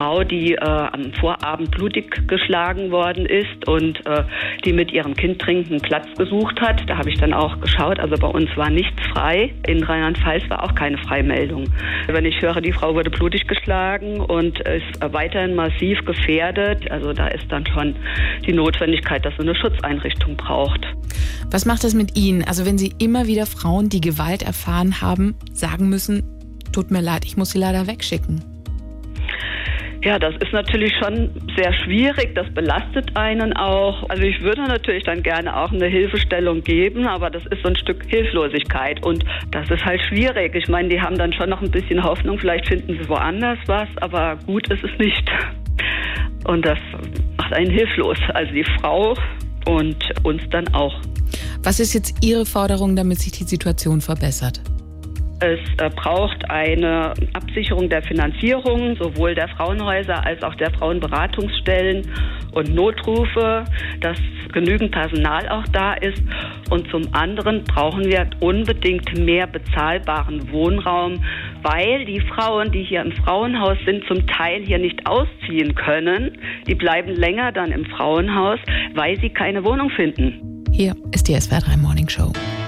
Frau, die am Vorabend blutig geschlagen worden ist und die mit ihrem Kind dringend Platz gesucht hat. Da habe ich dann auch geschaut, also bei uns war nichts frei. In Rheinland-Pfalz war auch keine Freimeldung. Wenn ich höre, die Frau wurde blutig geschlagen und ist weiterhin massiv gefährdet, also da ist dann schon die Notwendigkeit, dass sie eine Schutzeinrichtung braucht. Was macht das mit Ihnen? Also wenn Sie immer wieder Frauen, die Gewalt erfahren haben, sagen müssen, tut mir leid, ich muss sie leider wegschicken. Ja, das ist natürlich schon sehr schwierig, das belastet einen auch. Also ich würde natürlich dann gerne auch eine Hilfestellung geben, aber das ist so ein Stück Hilflosigkeit und das ist halt schwierig. Ich meine, die haben dann schon noch ein bisschen Hoffnung, vielleicht finden sie woanders was, aber gut ist es nicht. Und das macht einen hilflos, also die Frau und uns dann auch. Was ist jetzt Ihre Forderung, damit sich die Situation verbessert? Es braucht eine Absicherung der Finanzierung, sowohl der Frauenhäuser als auch der Frauenberatungsstellen und Notrufe, dass genügend Personal auch da ist. Und zum anderen brauchen wir unbedingt mehr bezahlbaren Wohnraum, weil die Frauen, die hier im Frauenhaus sind, zum Teil hier nicht ausziehen können. Die bleiben länger dann im Frauenhaus, weil sie keine Wohnung finden. Hier ist die SWR 3 Morning Show.